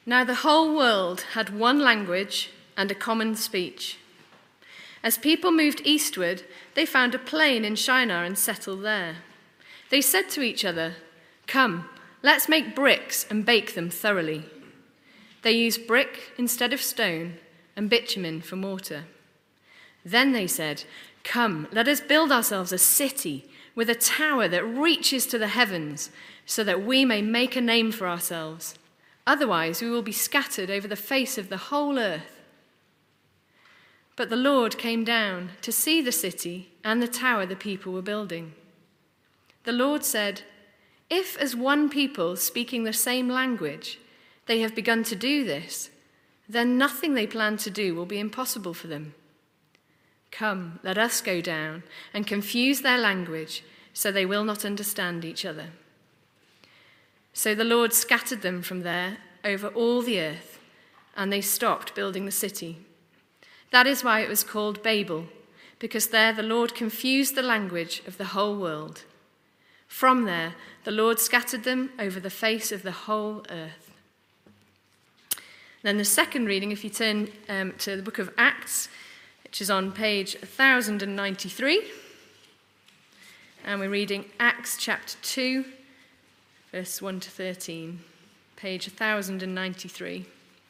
Now the whole world had one language and a common speech. As people moved eastward, they found a plain in Shinar and settled there. They said to each other, "Come, let's make bricks and bake them thoroughly." They used brick instead of stone and bitumen for mortar. Then they said, "Come, let us build ourselves a city with a tower that reaches to the heavens, so that we may make a name for ourselves. Otherwise, we will be scattered over the face of the whole earth." But the Lord came down to see the city and the tower the people were building. The Lord said, "If as one people speaking the same language, they have begun to do this, then nothing they plan to do will be impossible for them. Come, let us go down and confuse their language, so they will not understand each other." So the Lord scattered them from there over all the earth, and they stopped building the city. That is why it was called Babel, because there the Lord confused the language of the whole world. From there, the Lord scattered them over the face of the whole earth. Then the second reading, if you turn to the book of Acts, which is on page 1093, and we're reading Acts chapter 2, verse 1 to 13, page 1093.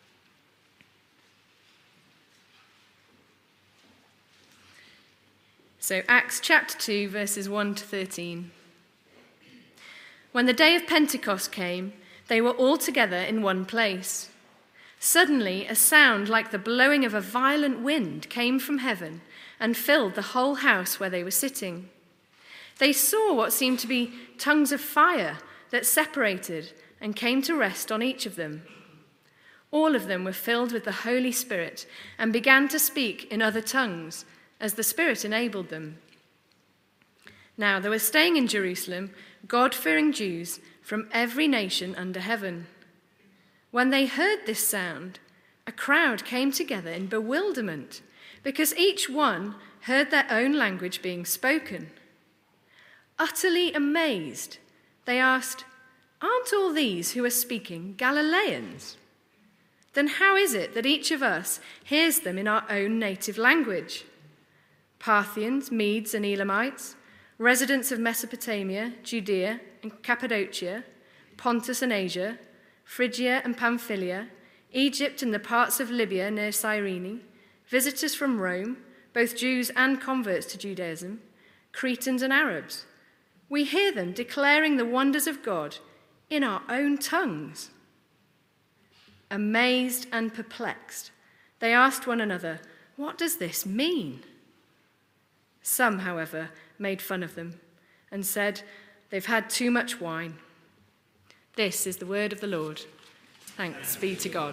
So Acts chapter 2, verses 1 to 13. When the day of Pentecost came, they were all together in one place. Suddenly, a sound like the blowing of a violent wind came from heaven and filled the whole house where they were sitting. They saw what seemed to be tongues of fire that separated and came to rest on each of them. All of them were filled with the Holy Spirit and began to speak in other tongues as the Spirit enabled them. Now there were staying in Jerusalem God-fearing Jews from every nation under heaven. When they heard this sound, a crowd came together in bewilderment, because each one heard their own language being spoken. Utterly amazed, they asked, "Aren't all these who are speaking Galileans? Then how is it that each of us hears them in our own native language? Parthians, Medes and Elamites, residents of Mesopotamia, Judea and Cappadocia, Pontus and Asia, Phrygia and Pamphylia, Egypt and the parts of Libya near Cyrene, visitors from Rome, both Jews and converts to Judaism, Cretans and Arabs. We hear them declaring the wonders of God in our own tongues." Amazed and perplexed, they asked one another, "What does this mean?" Some, however, made fun of them and said, "They've had too much wine." This is the word of the Lord. Thanks be to God.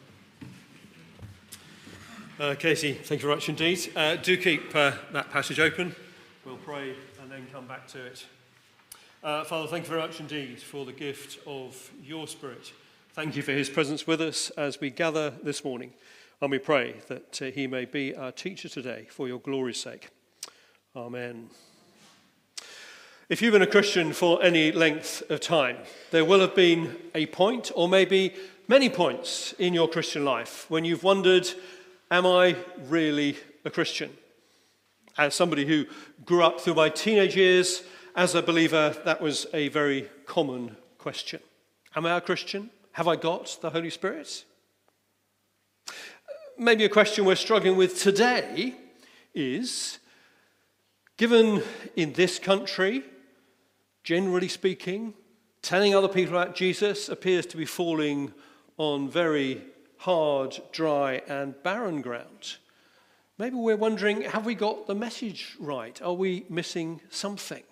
Casey, thank you very much indeed. Do keep that passage open. We'll pray and then come back to it. Father, thank you very much indeed for the gift of your Spirit. Thank you for his presence with us as we gather this morning. And we pray that he may be our teacher today for your glory's sake. Amen. If you've been a Christian for any length of time, there will have been a point, or maybe many points in your Christian life when you've wondered, am I really a Christian? As somebody who grew up through my teenage years as a believer, that was a very common question. Am I a Christian? Have I got the Holy Spirit? Maybe a question we're struggling with today is, given in this country, generally speaking, telling other people about Jesus appears to be falling on very hard, dry and barren ground. Maybe we're wondering, have we got the message right? Are we missing something?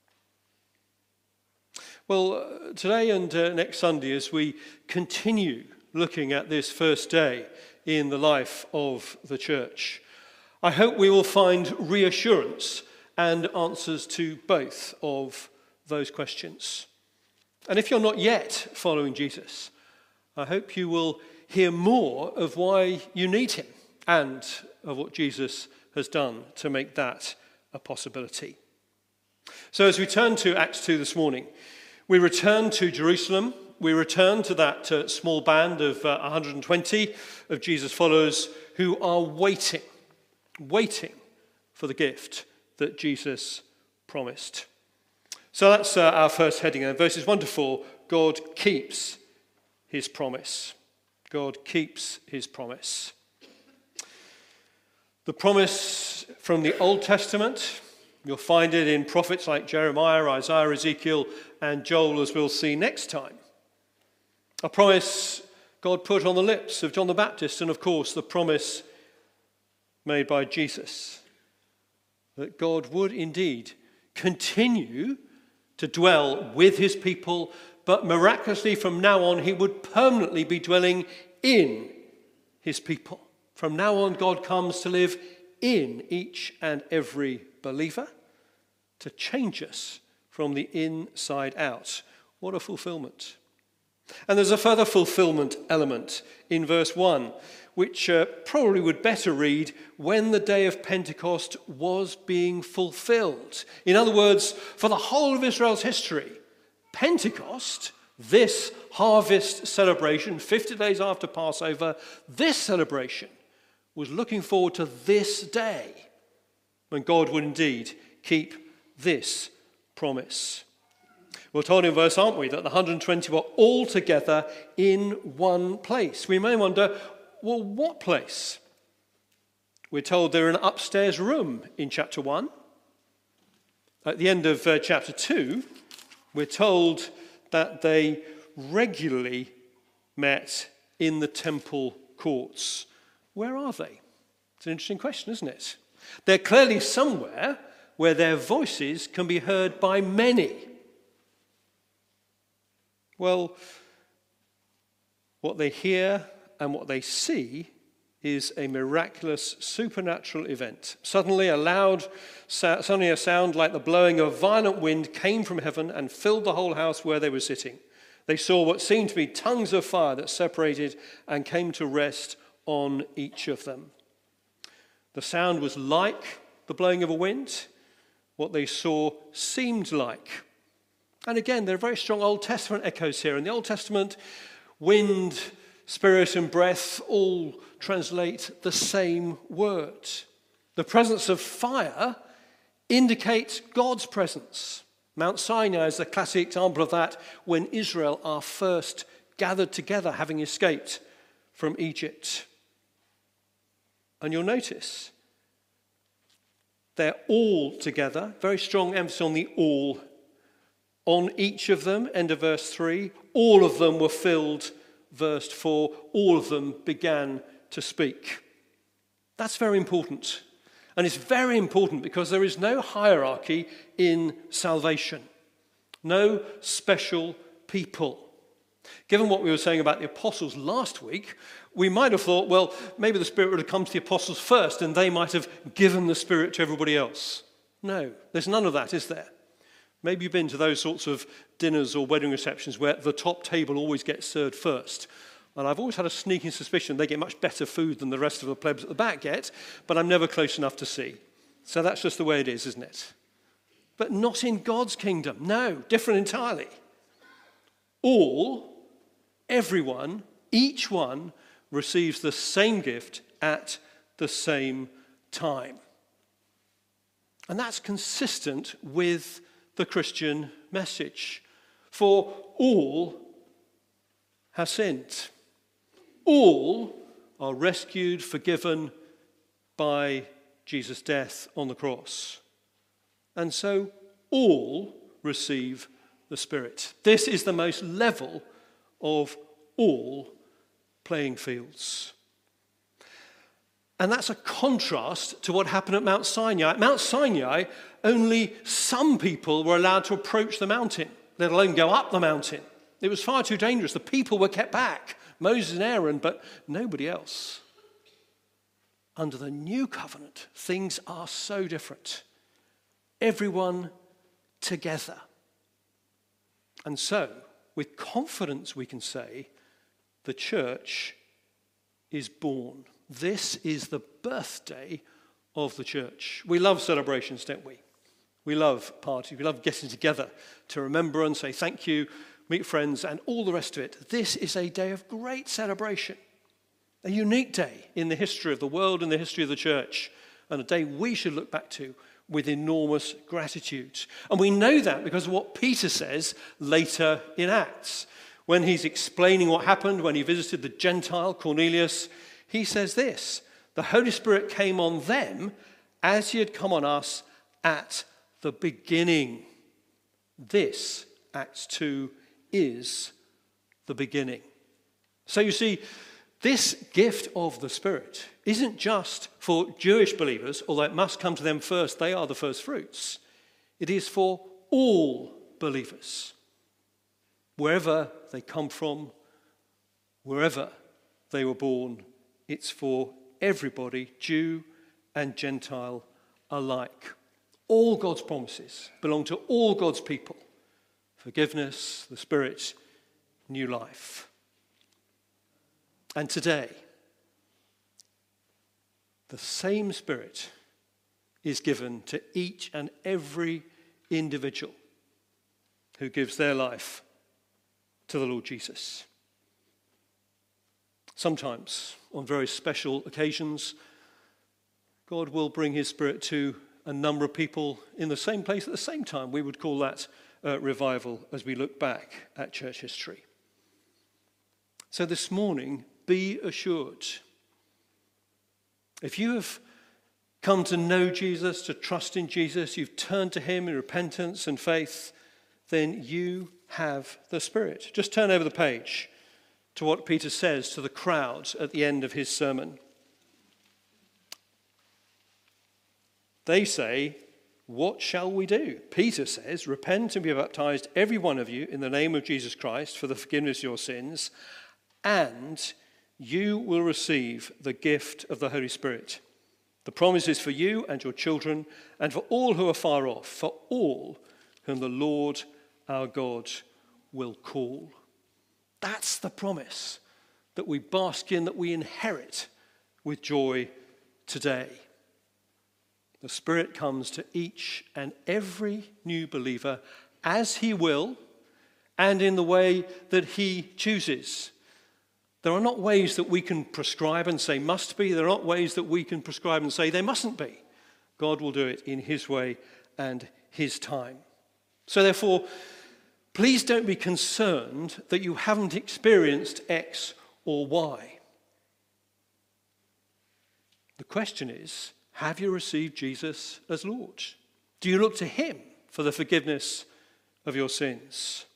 Well, today and next Sunday, as we continue looking at this first day in the life of the church, I hope we will find reassurance and answers to both of those questions. And if you're not yet following Jesus, I hope you will hear more of why you need him and of what Jesus has done to make that a possibility. So as we turn to Acts 2 this morning, we return to Jerusalem we return to that small band of 120 of Jesus' followers who are waiting for the gift that Jesus promised. So that's our first heading. And verses 1 to 4, God keeps his promise. God keeps his promise. The promise from the Old Testament, you'll find it in prophets like Jeremiah, Isaiah, Ezekiel, and Joel, as we'll see next time. A promise God put on the lips of John the Baptist, and of course the promise made by Jesus, that God would indeed continue to dwell with his people, but miraculously from now on he would permanently be dwelling in his people. From now on, God comes to live in each and every believer, to change us from the inside out. What a fulfillment. And there's a further fulfillment element in verse 1, which probably would better read, when the day of Pentecost was being fulfilled. In other words, for the whole of Israel's history, Pentecost, this harvest celebration, 50 days after Passover, this celebration was looking forward to this day when God would indeed keep this promise. We're told in verse, aren't we, that the 120 were all together in one place. We may wonder, well, what place? We're told they're in an upstairs room in chapter 1. At the end of chapter 2, we're told that they regularly met in the temple courts. Where are they? It's an interesting question, isn't it? They're clearly somewhere where their voices can be heard by many. Well, what they hear and what they see is a miraculous supernatural event. Suddenly a sound like the blowing of a violent wind came from heaven and filled the whole house where they were sitting. They saw what seemed to be tongues of fire that separated and came to rest on each of them. The sound was like the blowing of a wind. What they saw seemed like. And again, there are very strong Old Testament echoes here. In the Old Testament, wind, spirit, and breath all translate the same word. The presence of fire indicates God's presence. Mount Sinai is the classic example of that, when Israel are first gathered together, having escaped from Egypt. And you'll notice they're all together, very strong emphasis on the all. On each of them, end of verse 3, all of them were filled, verse 4, all of them began to speak. That's very important. And it's very important because there is no hierarchy in salvation, no special people. Given what we were saying about the apostles last week, we might have thought, well, maybe the Spirit would have come to the apostles first and they might have given the Spirit to everybody else. No, there's none of that, is there? Maybe you've been to those sorts of dinners or wedding receptions where the top table always gets served first. And I've always had a sneaking suspicion they get much better food than the rest of the plebs at the back get, but I'm never close enough to see. So that's just the way it is, isn't it? But not in God's kingdom. No, different entirely. All, everyone, each one receives the same gift at the same time. And that's consistent with the Christian message. For all have sinned. All are rescued, forgiven by Jesus' death on the cross. And so all receive the Spirit. This is the most level of all playing fields. And that's a contrast to what happened at Mount Sinai. At Mount Sinai, only some people were allowed to approach the mountain, let alone go up the mountain. It was far too dangerous. The people were kept back, Moses and Aaron, but nobody else. Under the new covenant, things are so different. Everyone together. And so, with confidence we can say, the church is born. This is the birthday of the church. We love celebrations, don't we? We love parties. We love getting together to remember and say thank you meet friends, and all the rest of it. This is a day of great celebration, a unique day in the history of the world and the history of the church, and a day we should look back to with enormous gratitude. And we know that because of what Peter says later in Acts. When he's explaining what happened when he visited the Gentile Cornelius, he says this: the Holy Spirit came on them as he had come on us at the beginning. This, Acts 2, is the beginning. So you see, this gift of the Spirit isn't just for Jewish believers, although it must come to them first. They are the first fruits. It is for all believers. Wherever they come from, wherever they were born, it's for everybody, Jew and Gentile alike. All God's promises belong to all God's people. Forgiveness, the Spirit, new life. And today, the same Spirit is given to each and every individual who gives their life to the Lord Jesus. Sometimes, on very special occasions, God will bring his Spirit to a number of people in the same place at the same time. We would call that revival as we look back at church history. So this morning, be assured, if you have come to know Jesus, to trust in Jesus, you've turned to him in repentance and faith, then you have the Spirit. Just turn over the page to what Peter says to the crowd at the end of his sermon. They say, "What shall we do?" Peter says, "Repent and be baptized, every one of you, in the name of Jesus Christ for the forgiveness of your sins, and you will receive the gift of the Holy Spirit. The promise is for you and your children, and for all who are far off, for all whom the Lord our God will call." That's the promise that we bask in, that we inherit with joy today. The Spirit comes to each and every new believer as he will and in the way that he chooses. There are not ways that we can prescribe and say must be. There are not ways that we can prescribe and say they mustn't be. God will do it in his way and his time. So therefore, please don't be concerned that you haven't experienced X or Y. The question is, have you received Jesus as Lord? Do you look to him for the forgiveness of your sins?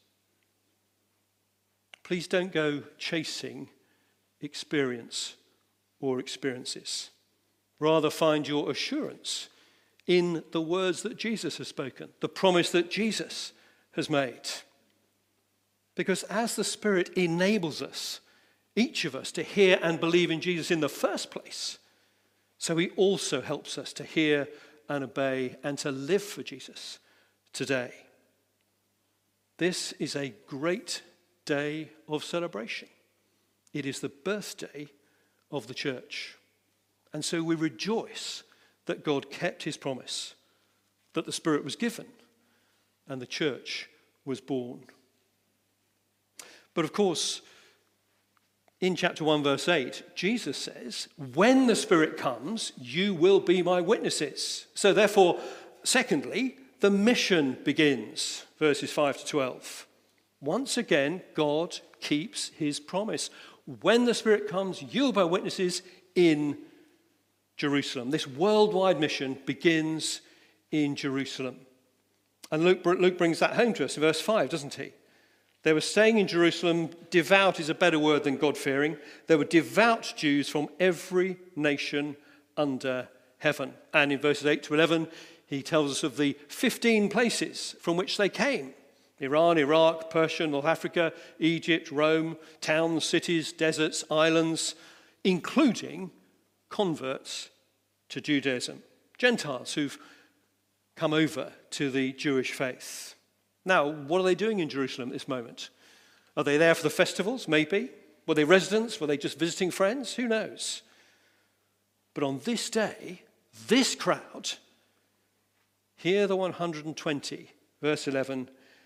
Please don't go chasing experience or experiences. Rather, find your assurance in the words that Jesus has spoken, the promise that Jesus has made. Because as the Spirit enables us, each of us, to hear and believe in Jesus in the first place, so he also helps us to hear and obey and to live for Jesus today. This is a great day of celebration. It is the birthday of the church. And so we rejoice that God kept his promise, that the Spirit was given, and the church was born. But of course, in chapter 1, verse 8, Jesus says, when the Spirit comes, you will be my witnesses. So therefore, secondly, the mission begins, verses 5 to 12. Once again, God keeps his promise. When the Spirit comes, you'll be witnesses in Jerusalem. This worldwide mission begins in Jerusalem. And Luke brings that home to us in verse 5, doesn't he? They were staying in Jerusalem. Devout is a better word than God-fearing. There were devout Jews from every nation under heaven. And in verses 8 to 11, he tells us of the 15 places from which they came. Iran, Iraq, Persia, North Africa, Egypt, Rome, towns, cities, deserts, islands, including converts to Judaism. Gentiles who've come over to the Jewish faith. Now, what are they doing in Jerusalem at this moment? Are they there for the festivals? Maybe. Were they residents? Were they just visiting friends? Who knows? But on this day, this crowd, here the 120, verse 11,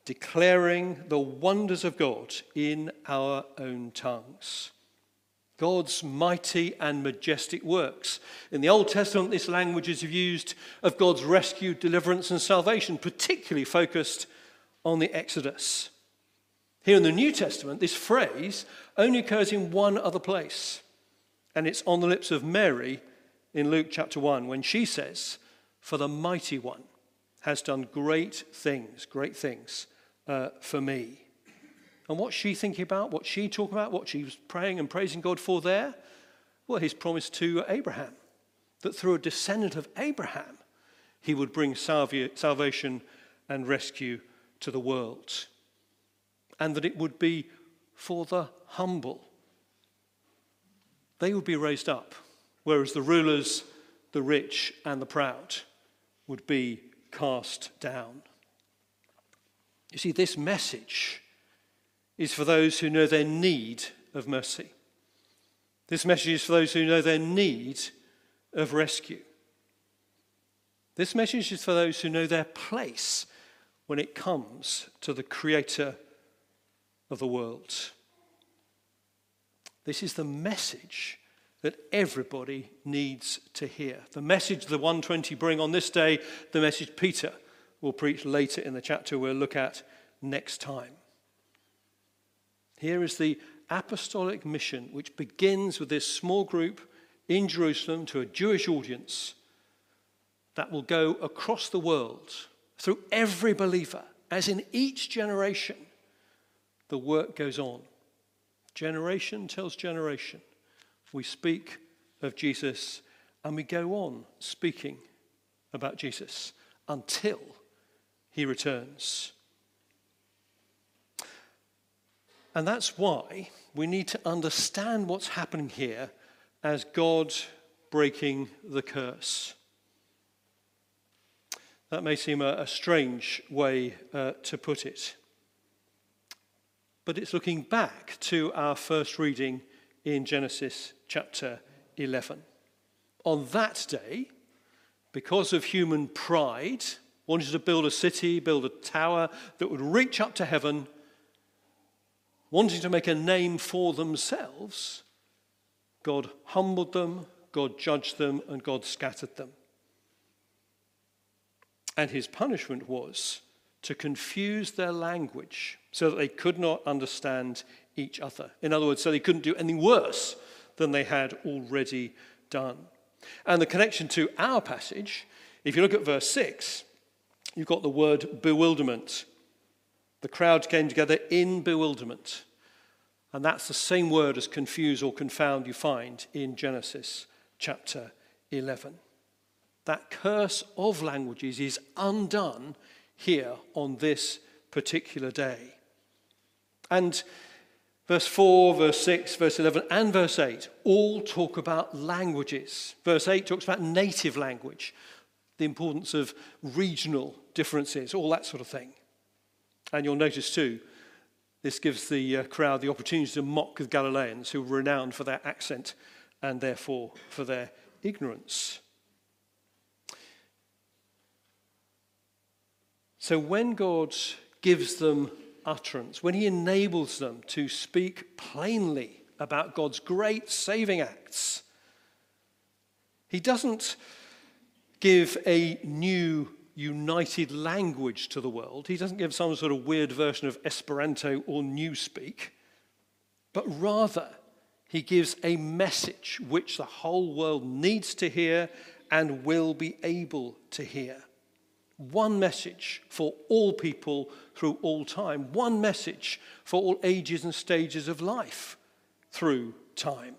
declaring the wonders of God in our own tongues. God's mighty and majestic works. In the Old Testament, this language is used of God's rescue, deliverance, and salvation, particularly focused on the Exodus. Here in the New Testament, this phrase only occurs in one other place, and it's on the lips of Mary in Luke chapter 1, when she says, "For the mighty one has done great things for me." And what's she thinking about? What's she talking about? What she was praying and praising God for there? Well, his promise to Abraham, that through a descendant of Abraham, he would bring salvation and rescue to the world. And that it would be for the humble. They would be raised up, whereas the rulers, the rich, and the proud would be cast down. You see, this message is for those who know their need of mercy. This message is for those who know their need of rescue. This message is for those who know their place when it comes to the Creator of the world. This is the message that everybody needs to hear. The message the 120 bring on this day, the message Peter will preach later in the chapter we'll look at next time. Here is the apostolic mission, which begins with this small group in Jerusalem to a Jewish audience that will go across the world through every believer, as in each generation, the work goes on. Generation tells generation. We speak of Jesus and we go on speaking about Jesus until he returns. And that's why we need to understand what's happening here as God breaking the curse. That may seem a strange way to put it. But it's looking back to our first reading in Genesis chapter 11. On that day, because of human pride, wanted to build a city, build a tower that would reach up to heaven, wanting to make a name for themselves, God humbled them, God judged them, and God scattered them. And his punishment was to confuse their language so that they could not understand each other. In other words, so they couldn't do anything worse than they had already done. And the connection to our passage, if you look at verse 6, you've got the word bewilderment. The crowd came together in bewilderment. And that's the same word as confuse or confound you find in Genesis chapter 11. That curse of languages is undone here on this particular day. And verse 4, verse 6, verse 11, and verse 8 all talk about languages. Verse 8 talks about native language, the importance of regional differences, all that sort of thing. And you'll notice too, this gives the crowd the opportunity to mock the Galileans, who were renowned for their accent and therefore for their ignorance. So when God gives them utterance, when he enables them to speak plainly about God's great saving acts, he doesn't give a new united language to the world. He doesn't give some sort of weird version of Esperanto or Newspeak, but rather he gives a message which the whole world needs to hear and will be able to hear. One message for all people through all time. One message for all ages and stages of life through time.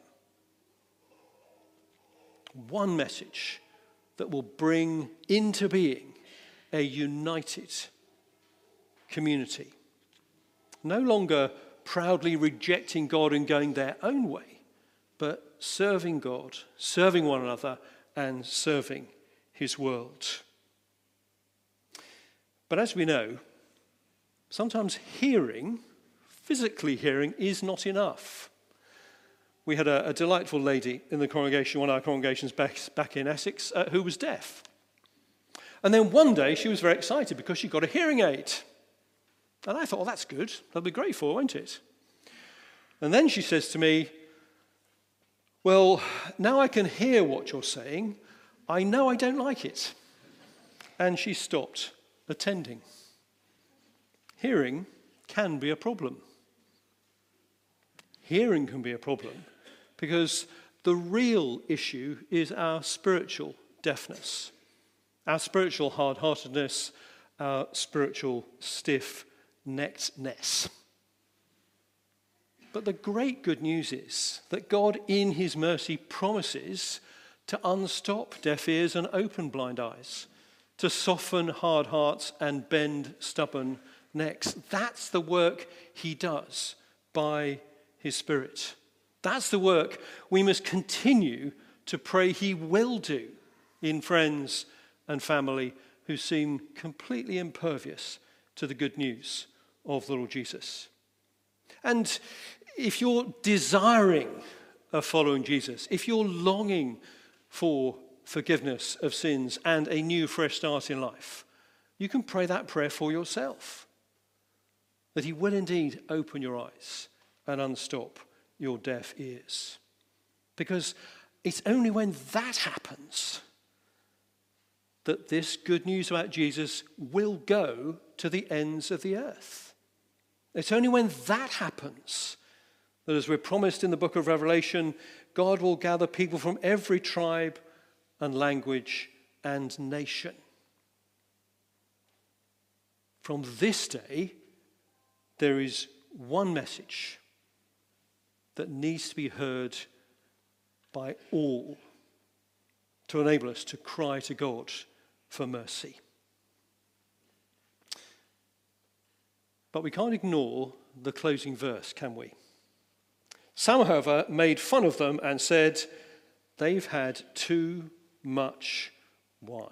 One message that will bring into being a united community. No longer proudly rejecting God and going their own way, but serving God, serving one another, and serving his world. But as we know, sometimes hearing, physically hearing, is not enough. We had a delightful lady in the congregation, one of our congregations back in Essex, who was deaf. And then one day she was very excited because she got a hearing aid. And I thought, well, that's good. That'll be great for her, won't it? And then she says to me, well, now I can hear what you're saying. I know I don't like it. And she stopped attending. Hearing can be a problem. Hearing can be a problem because the real issue is our spiritual deafness, our spiritual hard-heartedness, our spiritual stiff-neckedness. But the great good news is that God, in his mercy, promises to unstop deaf ears and open blind eyes, to soften hard hearts and bend stubborn necks. That's the work he does by his Spirit. That's the work we must continue to pray he will do in friends and family who seem completely impervious to the good news of the Lord Jesus. And if you're desiring of following Jesus, if you're longing for forgiveness of sins and a new fresh start in life, you can pray that prayer for yourself, that he will indeed open your eyes and unstop your deaf ears. Because it's only when that happens that this good news about Jesus will go to the ends of the earth. It's only when that happens that, as we're promised in the book of Revelation, God will gather people from every tribe and language and nation. From this day, there is one message that needs to be heard by all to enable us to cry to God for mercy. But we can't ignore the closing verse, can we? Some, however, made fun of them and said, they've had too much wine.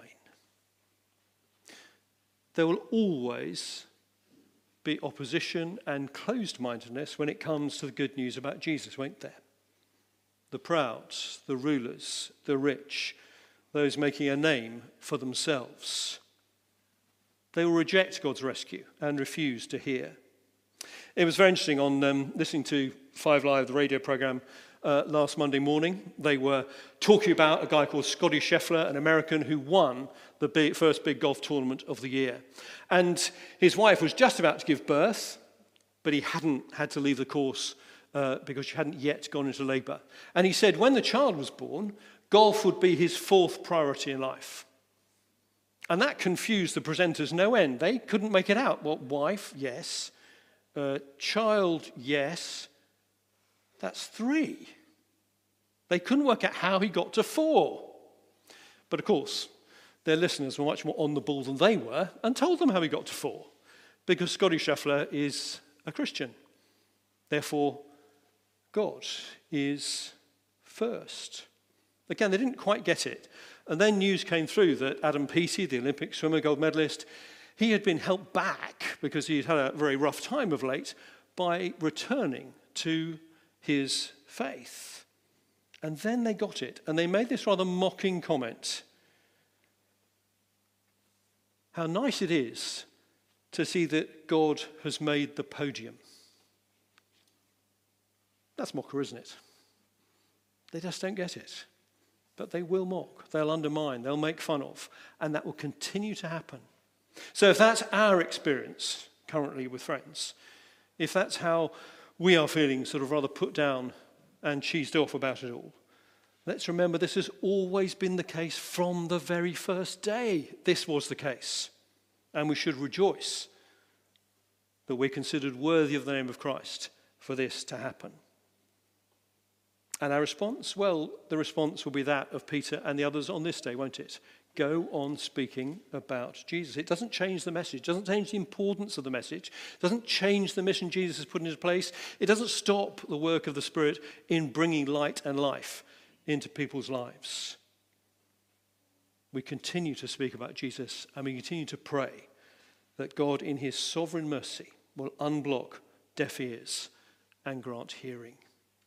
There will always be opposition and closed-mindedness when it comes to the good news about Jesus, won't there? The proud, the rulers, the rich, those making a name for themselves. They will reject God's rescue and refuse to hear. It was very interesting on listening to 5 Live, the radio programme, last Monday morning. They were talking about a guy called Scotty Scheffler, an American who won the first big golf tournament of the year. And his wife was just about to give birth, but he hadn't had to leave the course because she hadn't yet gone into labour. And he said when the child was born, golf would be his 4th priority in life. And that confused the presenters no end. They couldn't make it out. Well, wife, yes. Child, yes. That's 3. They couldn't work out how he got to 4. But of course, their listeners were much more on the ball than they were and told them how he got to 4. Because Scotty Scheffler is a Christian. Therefore, God is first. Again, they didn't quite get it. And then news came through that Adam Peaty, the Olympic swimmer, gold medalist, he had been helped back because he'd had a very rough time of late by returning to his faith. And then they got it, and they made this rather mocking comment. How nice it is to see that God has made the podium. That's mocker, isn't it? They just don't get it. But they will mock, they'll undermine, they'll make fun of, and that will continue to happen. So if that's our experience currently with friends, if that's how we are feeling sort of rather put down and cheesed off about it all, let's remember this has always been the case from the very first day. This was the case. And we should rejoice that we're considered worthy of the name of Christ for this to happen. And our response? Well, the response will be that of Peter and the others on this day, won't it? Go on speaking about Jesus. It doesn't change the message. It doesn't change the importance of the message. It doesn't change the mission Jesus has put into place. It doesn't stop the work of the Spirit in bringing light and life into people's lives. We continue to speak about Jesus, and we continue to pray that God in his sovereign mercy will unblock deaf ears and grant hearing.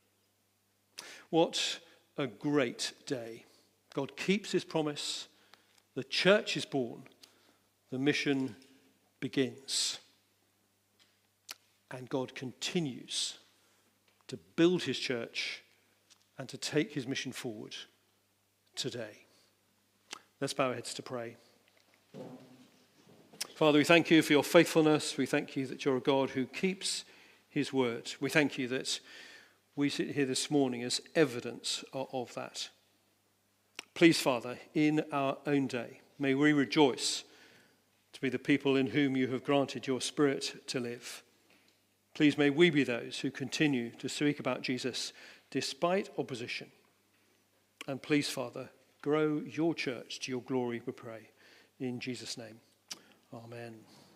What a great day. God keeps his promise. The church is born. The mission begins. And God continues to build his church and to take his mission forward today. Let's bow our heads to pray. Father, we thank you for your faithfulness. We thank you that you're a God who keeps his word. We thank you that we sit here this morning as evidence of that. Please, Father, in our own day, may we rejoice to be the people in whom you have granted your Spirit to live. Please, may we be those who continue to speak about Jesus despite opposition. And please, Father, grow your church to your glory, we pray. In Jesus' name, amen.